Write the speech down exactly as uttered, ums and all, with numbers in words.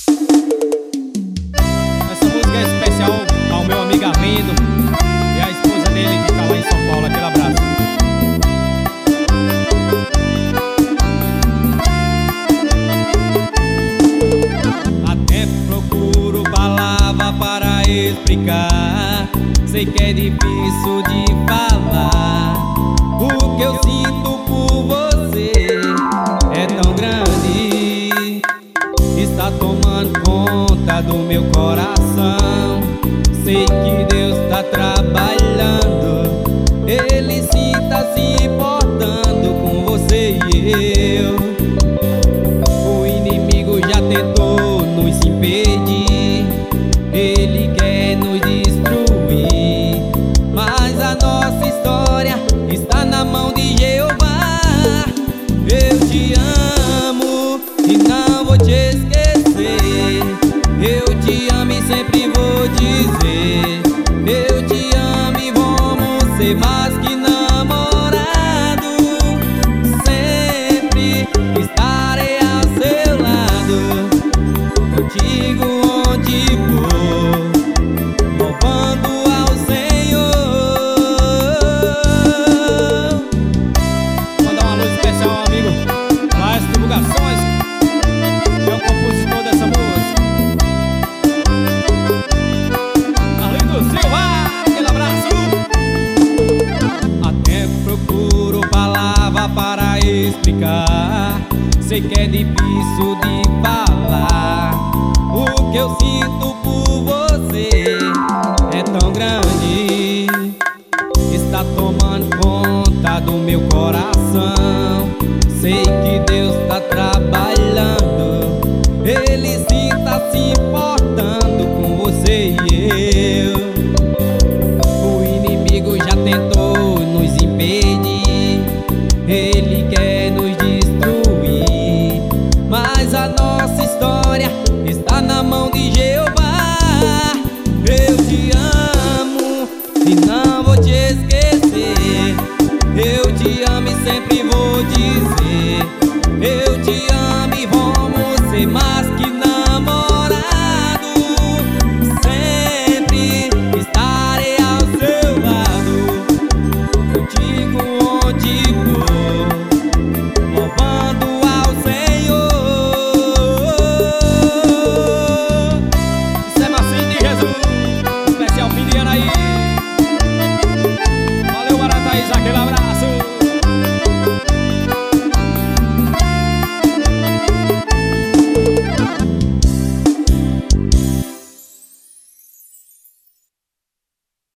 Essa música é especial ao meu amigo Arlindo e a esposa dele que tá lá em São Paulo. Aquele abraço. Até procuro palavra para explicar. Sei que é difícil de falar. O que eu sinto por você é tão grande, está tomando conta do meu coração. Sei que Deus tá trabalhando, Ele sim tá se importando com você e eu. O inimigo já tentou nos impedir, ele quer nos destruir, mas a nossa história está na mão de Jeová. Eu te amo e não vou te esquecer. Eu te amo e sempre vou dizer. Eu te amo e vamos ser mais que namorados. Sempre estarei ao seu lado, contigo onde for, louvando ao Senhor. Mandar uma luz especial ao amigo Laes Divulgações, que é o compositor dessa música. Arlindo Silva, aquele abraço. Até procuro palavra para explicar. Sei que é difícil de falar. O que eu sinto por você é tão grande, está tomando conta do meu coração. Sei que Deus tá trabalhando, Ele sim tá se importando com você e eu. O inimigo já tentou nos impedir, ele quer nos destruir, mas a nossa história está na mão de Jeová. Eu te amo e não vou te esquecer. Eu te amo e sempre vou dizer. Eu te amo e vamos ser mais.